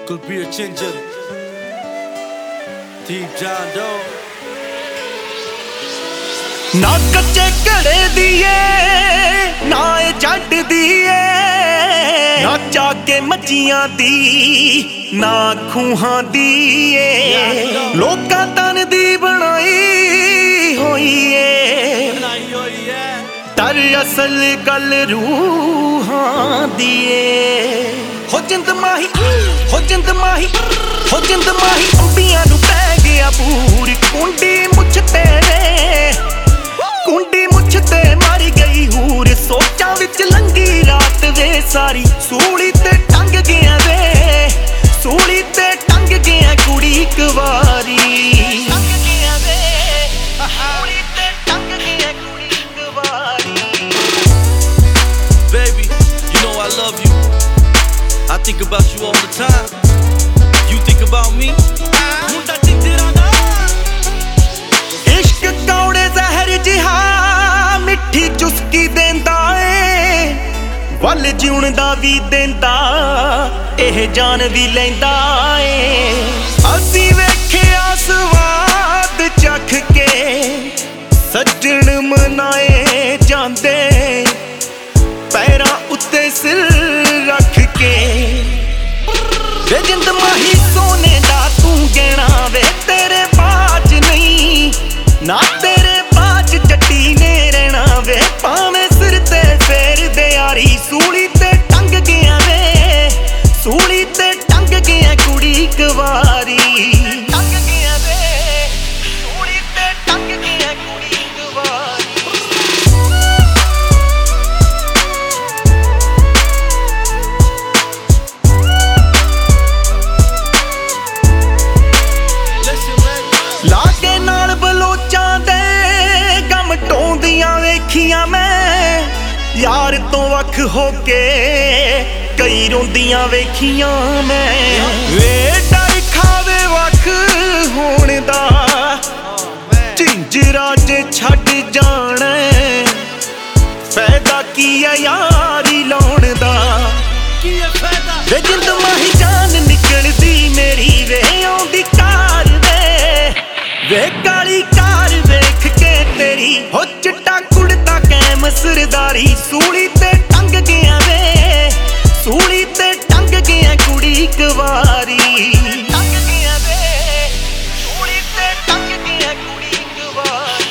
Kulbir Ginger, Deep John Doe. ना कच्चे घड़े दिए ना जट दिए ना चाके मच्छियां दी ना खूहां दिए लोकां तन दी बनाई होई तर असल गल रूहां दिए हो जिंद माही हो जिंद माही हो जिंद माही अंबियां नू पै गया पूरी कुंडी मुछ तेरे कुंडी मुछ ते मर गई हूर सोचा विच लंगी रात वे सारी सूली ते टंग गया वे सूली ते टंग गया कुड़ी एक वारी टंग गया वे सूली ते टंग गया कुड़ी एक वारी Baby, you know I love you. I think about you all the time. You think about me? मुंडा चिंतेरा दा इश्क कौड़े जहर जिहा मिठी चुस्की देंदा ए वल जीउण दा वी देंदा एह जान वी लैंदा ए असी वेखिया स्वाद चख के सज्जण मनाए जांदे पैरां उत्ते सिर रख के वे जिंद माही सोने दा तू गहना वे तेरे बाज नहीं ना तेरे बाज जट्टी ने रहना वे पावे सिर ते फेर दे यारी सूली ते टंग गया वे सूली ते टंग गया कुड़ी एक वारी टंग गया वे सूली ते टंग गया कुड़ी एक वारी Listen, baby. लागे नाल बलोचां दे गम टोंदियां वेखियां मैं यार तो वख होके कई रोंदियां वेखियां मैं वे डर खावे वख होण दा झिंजरा जे छड्ड जाना फायदा की है यारी लाउण दा की ये फायदा वे जिंद माही जान निकलदी मेरी वे आउंदी कार वे काली कार वेख के तेरी हो चिट्टा कुड़ता कैम सरदारी सूली ते टंग गया वे सूली ते टंग गया कुड़ी एक वारी टंग गया वे सूली ते टंग गया कुड़ी एक वारी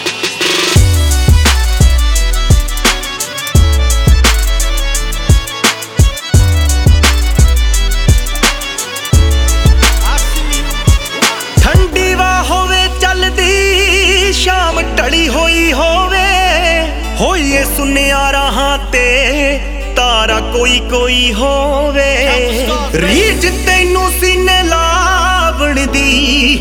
I see you. ठंडी वा होवे चलदी शाम टली होई होवे होइए सुनिया राहां ते तारा कोई कोई होवे रीझ तैनू सीने लावण दी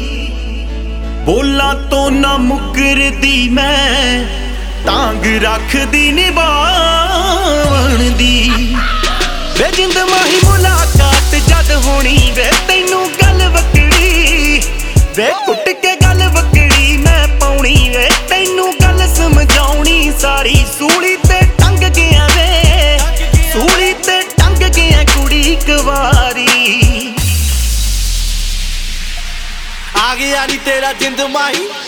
बोला तो ना मुकरदी मैं तांग रखदी निभावण दी वे जिंद माही मुलाकात जद होनी वे तैनू गल वकड़ी वे कुट के गल वकड़ी मैं पाउणी वे तैनू गल समझाउणी सारी सूली ते टंग गया वे सूली ते टंग गया कुड़ी एक वारी आ गया नी तेरा जिंद माही